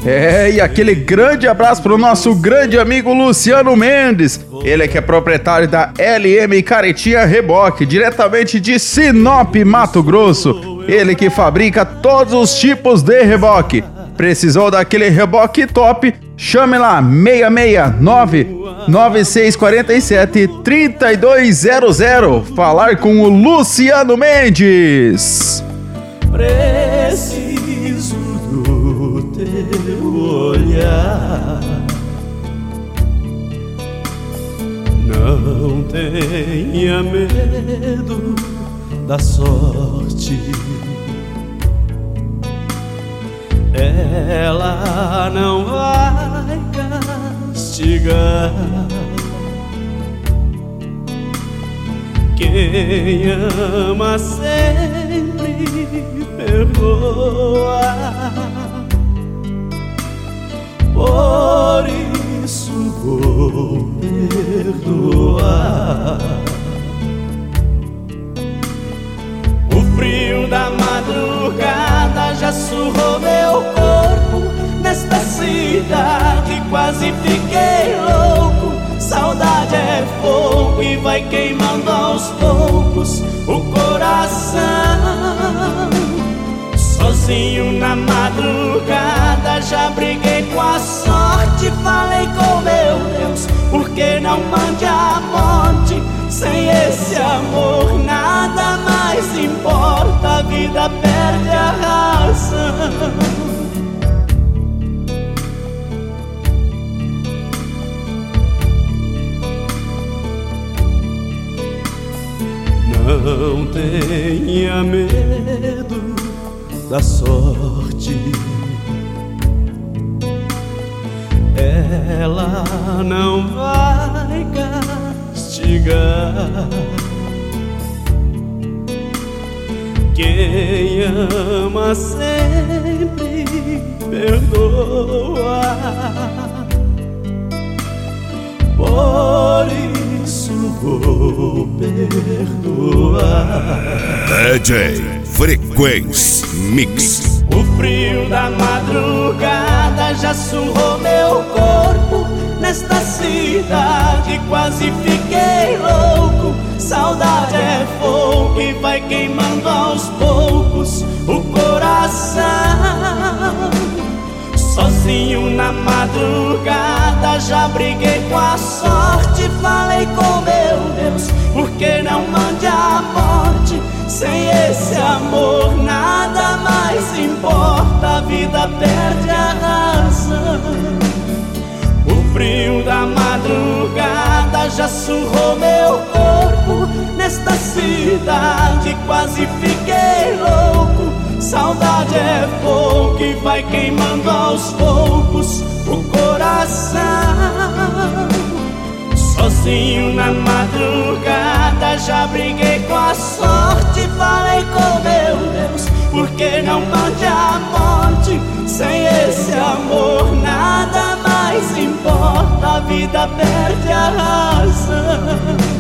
E aquele grande abraço pro nosso grande amigo Luciano Mendes. Ele que é proprietário da LM Caretinha Reboque, diretamente de Sinop, Mato Grosso. Ele que fabrica todos os tipos de reboque. Precisou daquele reboque top? Chame lá, 669-9647-3200. Falar com o Luciano Mendes. Preciso do teu olhar. Não tenha medo da sorte. Ela não vai castigar quem ama sempre perdoa. Por isso vou perdoar. O frio da madrugada já surrou meu corpo. Nesta cidade quase fiquei louco. Saudade é fogo e vai queimando aos poucos o coração. Sozinho na madrugada já briguei com a sorte. Falei com meu Deus, por que não mande a morte? Sem esse amor nada mais importa, a vida perde a razão. Não tenha medo da sorte. Ela não vai castigar quem ama sempre perdoa. Por isso vou perdoar. DJ Frequência Mix. O frio da madrugada já surrou meu corpo. Nesta cidade quase fiquei louco. Saudade é fogo e vai queimando aos poucos o coração. Sozinho na madrugada já briguei com a sorte. Falei com meu Deus, por que não mande a morte? Sem esse amor nada mais importa, a vida perde a razão. O frio da madrugada já surrou meu corpo. Nesta cidade quase fiquei louco. Saudade é fogo que vai queimando aos poucos o coração. Sozinho na madrugada já briguei com a sorte. Falei com meu Deus, por que não mande a morte? Sem esse amor nada mais importa, a vida perde a razão.